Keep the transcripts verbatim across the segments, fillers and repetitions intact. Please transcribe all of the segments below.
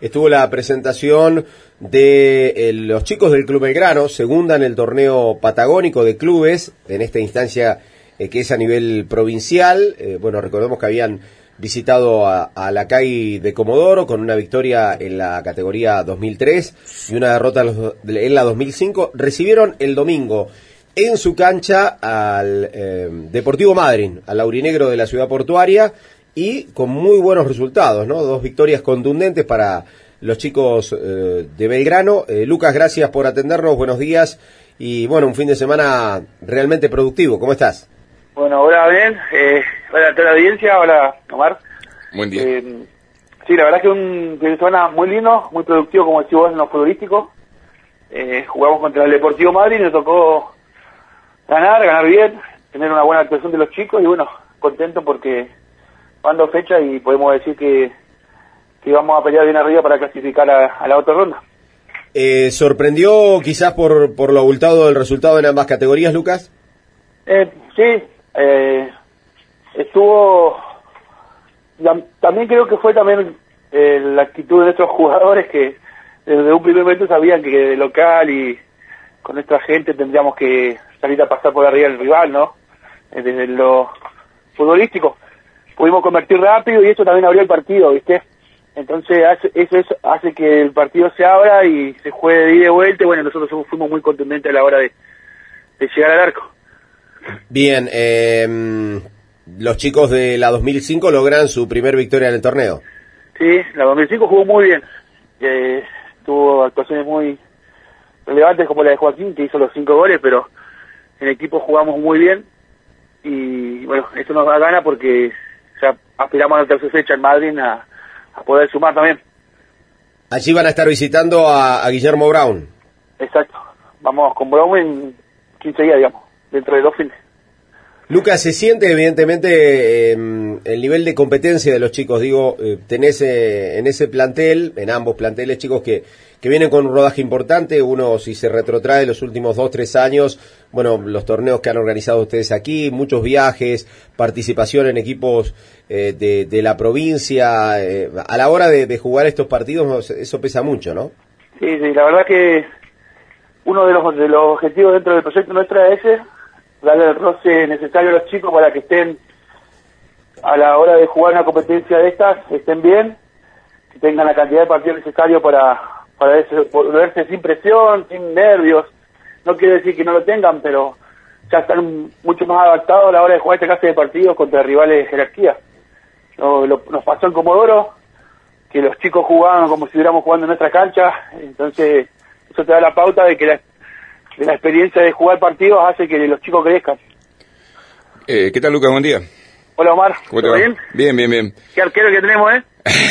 estuvo la presentación de eh, los chicos del Club Belgrano, segunda en el torneo patagónico de clubes, en esta instancia eh, que es a nivel provincial. Eh, bueno, recordemos que habían visitado a, a la C A I de Comodoro con una victoria en la categoría dos mil tres y una derrota en la dos mil cinco. Recibieron el domingo en su cancha al eh, Deportivo Madryn, al aurinegro de la ciudad portuaria, y con muy buenos resultados, ¿no? Dos victorias contundentes para los chicos eh, de Belgrano. Eh, Lucas, gracias por atendernos, buenos días, y bueno, un fin de semana realmente productivo. ¿Cómo estás? Bueno, hola, bien. Eh, hola a toda la audiencia, hola, Omar. Buen día. Eh, sí, la verdad que un fin de semana muy lindo, muy productivo, como decís vos, en lo futbolístico. Eh, jugamos contra el Deportivo Madryn y nos tocó ganar, ganar bien, tener una buena actuación de los chicos y bueno, contento porque van dos fechas y podemos decir que, que vamos a pelear bien arriba para clasificar a, a la otra ronda. Eh, ¿Sorprendió quizás por, por lo abultado del resultado en ambas categorías, Lucas? Eh, sí, eh, estuvo... La, también creo que fue también eh, la actitud de nuestros jugadores que desde un primer momento sabían que de local y con nuestra gente tendríamos que salir a pasar por arriba del rival, ¿no? Eh, desde lo futbolístico. Pudimos convertir rápido y eso también abrió el partido, ¿viste? Entonces hace, eso, eso hace que el partido se abra y se juegue de ida y vuelta. Bueno, nosotros fuimos muy contundentes a la hora de, de llegar al arco. Bien, eh, los chicos de la dos mil cinco logran su primer victoria en el torneo. Sí, la dos mil cinco jugó muy bien. Eh, tuvo actuaciones muy relevantes como la de Joaquín, que hizo los cinco goles, pero en equipo jugamos muy bien. Y bueno, eso nos da gana porque ya aspiramos a la tercera fecha en Madrid a, a poder sumar también. Allí van a estar visitando a, a Guillermo Brown. Exacto. Vamos con Brown en quince días, digamos, dentro de dos fines. Lucas, se siente evidentemente eh, el nivel de competencia de los chicos. Digo, eh, tenés eh, en ese plantel, en ambos planteles, chicos que, que vienen con un rodaje importante. Uno, si se retrotrae los últimos dos, tres años, bueno, los torneos que han organizado ustedes aquí, muchos viajes, participación en equipos eh, de, de la provincia. Eh, a la hora de, de jugar estos partidos, eso pesa mucho, ¿no? Sí, sí, la verdad que uno de los, de los objetivos dentro del proyecto nuestro es ese, darle el roce necesario a los chicos para que estén a la hora de jugar una competencia de estas, estén bien, que tengan la cantidad de partidos necesarios para, para verse, verse sin presión, sin nervios. No quiere decir que no lo tengan, pero ya están mucho más adaptados a la hora de jugar esta clase de partidos contra rivales de jerarquía. Lo, lo, nos pasó en Comodoro, que los chicos jugaban como si estuviéramos jugando en nuestra cancha, entonces eso te da la pauta de que la de la experiencia de jugar partidos hace que los chicos crezcan. Eh, ¿Qué tal, Lucas? Buen día. Hola, Omar. ¿Cómo te va? ¿Bien? Bien, bien, bien. ¿Qué arquero que tenemos, eh?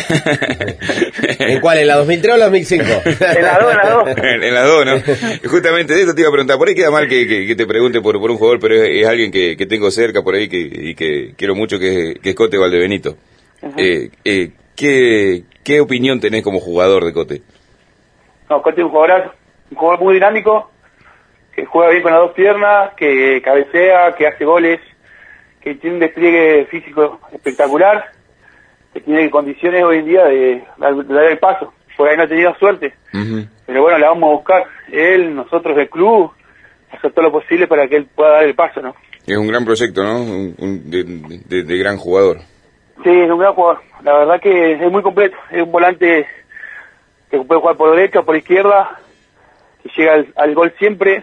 ¿En cuál? ¿En la dos mil tres o la dos mil cinco? En la dos, en la dos. En la dos, ¿no? Justamente de eso te iba a preguntar. Por ahí queda mal que, que, que te pregunte por, por un jugador, pero es, es alguien que, que tengo cerca por ahí que, y que quiero mucho, que es, que es Cote Valdebenito. Uh-huh. eh, eh, ¿qué, ¿Qué opinión tenés como jugador de Cote? No, Cote es un jugador, un jugador muy dinámico, que juega bien con las dos piernas, que cabecea, que hace goles, que tiene un despliegue físico espectacular, que tiene condiciones hoy en día de, de dar el paso. Por ahí no ha tenido suerte, uh-huh. Pero bueno, la vamos a buscar. Él, nosotros del club, hacer todo lo posible para que él pueda dar el paso, ¿no? Es un gran proyecto, ¿no? Un, un de, de, de gran jugador. Sí, es un gran jugador. La verdad que es muy completo. Es un volante que puede jugar por derecha, por izquierda, que llega al, al gol siempre,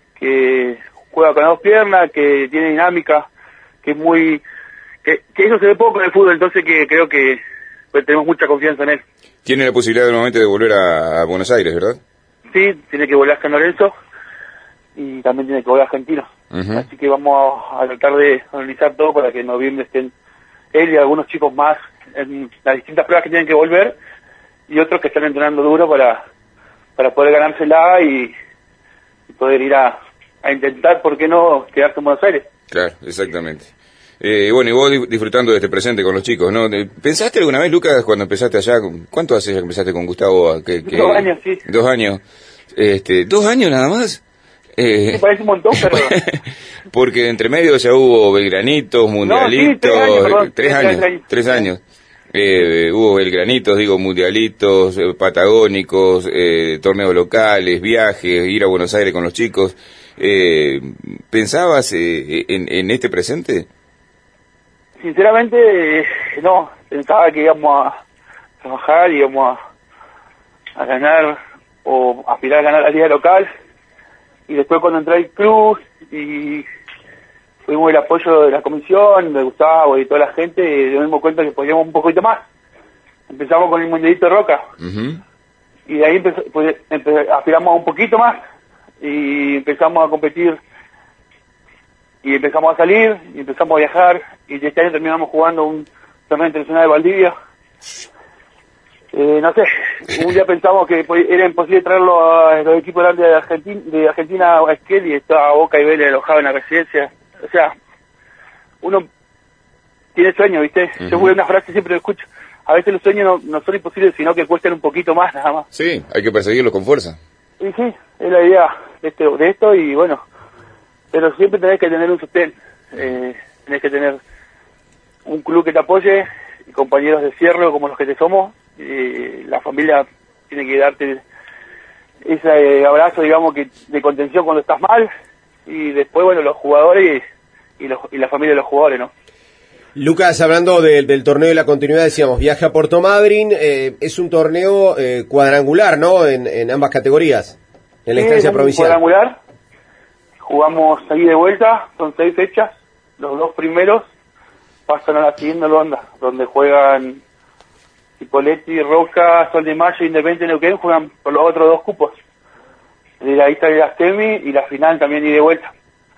que juega con las dos piernas, que tiene dinámica, que es muy... que, que eso se ve poco en el fútbol, entonces que creo que pues, tenemos mucha confianza en él. Tiene la posibilidad nuevamente de volver a, a Buenos Aires, ¿verdad? Sí, tiene que volver a San Lorenzo y también tiene que volver a Argentina. Uh-huh. Así que vamos a tratar de organizar todo para que en noviembre estén él y algunos chicos más en las distintas pruebas que tienen que volver y otros que están entrenando duro para, para poder ganársela y, y poder ir a a intentar, ¿por qué no?, quedarse en Buenos Aires. Claro, exactamente. Eh, bueno, y vos disfrutando de este presente con los chicos, ¿no? ¿Pensaste alguna vez, Lucas, cuando empezaste allá, cuánto hace que empezaste con Gustavo? Que, que, dos años, sí. Dos años. Este, ¿Dos años nada más? Eh, Me parece un montón, pero... Porque entre medio ya hubo Belgranitos, Mundialitos... No, sí, tres años, perdón, tres, tres, años, tres años. tres años. Eh, hubo Belgranitos, digo, mundialitos, eh, patagónicos, eh, torneos locales, viajes, ir a Buenos Aires con los chicos. Eh, ¿Pensabas eh, en, en este presente? Sinceramente, eh, no. Pensaba que íbamos a trabajar y íbamos a, a ganar o aspirar a ganar la liga local. Y después cuando entré al club y tuvimos el apoyo de la comisión, de Gustavo y toda la gente, nos dimos cuenta que podíamos un poquito más. Empezamos con el Mundialito Roca. Uh-huh. Y de ahí empezó, pues, empe- aspiramos a un poquito más y empezamos a competir y empezamos a salir y empezamos a viajar y este año terminamos jugando un torneo internacional de Valdivia. Eh, no sé, un día pensamos que era imposible traerlo a los equipos grandes de Argentina, de Argentina a Esquel, y estaba Boca y Vélez alojados en la residencia. O sea, uno tiene sueños, ¿viste? Uh-huh. Yo una frase siempre lo escucho. A veces los sueños no, no son imposibles, sino que cuestan un poquito más, nada más. Sí, hay que perseguirlos con fuerza. Y sí, es la idea de esto, de esto y bueno, pero siempre tenés que tener un sostén, eh, tenés que tener un club que te apoye, y compañeros de cierre como los que te somos, y la familia tiene que darte ese abrazo, digamos, que de contención cuando estás mal, y después, bueno, los jugadores y, y, los, y la familia de los jugadores, ¿no? Lucas, hablando de, del torneo de la continuidad, decíamos, viaje a Puerto Madryn, eh, es un torneo eh, cuadrangular, ¿no?, en, en ambas categorías, en la sí, instancia provincial. Cuadrangular, jugamos ahí de vuelta, son seis fechas, los dos primeros pasan a la siguiente ronda, donde juegan Cipolletti, Roca, Sol de Mayo, Independiente, Neuquén, juegan por los otros dos cupos. De ahí sale la semi y la final también y de vuelta.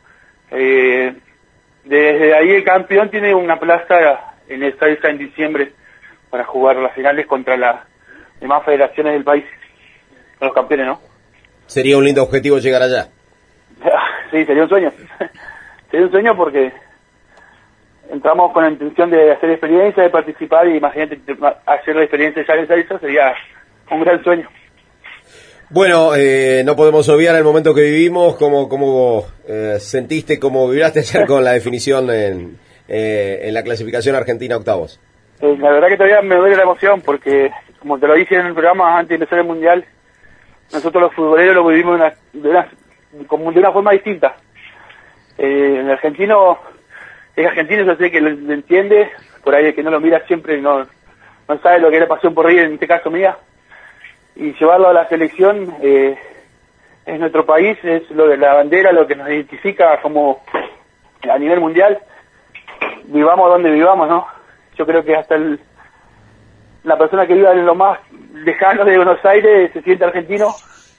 Eh, desde ahí el campeón tiene una plaza en el Saiza en diciembre para jugar las finales contra las demás federaciones del país, con los campeones, ¿no? Sería un lindo objetivo llegar allá. Sí, sería un sueño. Sería un sueño porque entramos con la intención de hacer experiencia, de participar, y imagínate hacer la experiencia ya en Saiza sería un gran sueño. Bueno, eh, no podemos obviar el momento que vivimos. ¿Cómo, cómo eh, sentiste, cómo vibraste ayer con la definición en, eh, en la clasificación argentina octavos? Eh, la verdad que todavía me duele la emoción porque, como te lo dije en el programa antes de empezar el Mundial, nosotros los futboleros lo vivimos de una, de una, como de una forma distinta. Eh, el argentino es argentino, yo sé que lo, lo entiende, por ahí el que no lo mira siempre no, no sabe lo que es la pasión por River, en este caso mía. Y llevarlo a la selección eh, es nuestro país, es lo de la bandera, lo que nos identifica como a nivel mundial. Vivamos donde vivamos, ¿no? Yo creo que hasta el, la persona que viva en lo más lejano de Buenos Aires se siente argentino,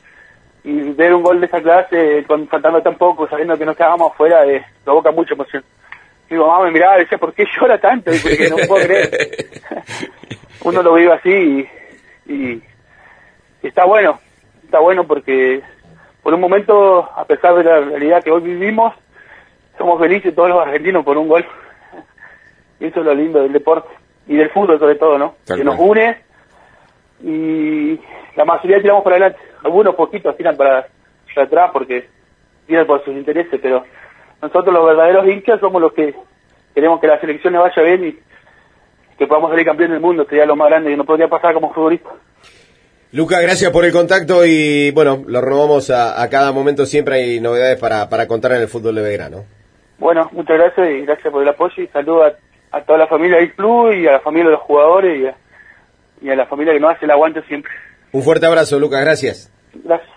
y ver un gol de esa clase con, faltando tan poco, sabiendo que nos quedábamos afuera, eh, provoca mucha emoción. Mi mamá me miraba y decía, ¿por qué llora tanto? Y porque no puedo creer. Uno lo vive así y... y está bueno, está bueno porque por un momento, a pesar de la realidad que hoy vivimos, somos felices todos los argentinos por un gol. Y eso es lo lindo del deporte y del fútbol sobre todo, ¿no? Tal que nos une y la mayoría tiramos para adelante. Algunos poquitos tiran para, para atrás porque tiran por sus intereses, pero nosotros los verdaderos hinchas somos los que queremos que la selección le vaya bien y que podamos salir campeón del mundo, sería lo más grande que nos podría pasar como futbolistas. Lucas, gracias por el contacto y bueno, lo renovamos a, a cada momento, siempre hay novedades para, para contar en el fútbol de Belgrano. Bueno, muchas gracias y gracias por el apoyo y saludo a, a toda la familia del club y a la familia de los jugadores y a, y a la familia que nos hace el aguante siempre. Un fuerte abrazo, Lucas, gracias. Gracias.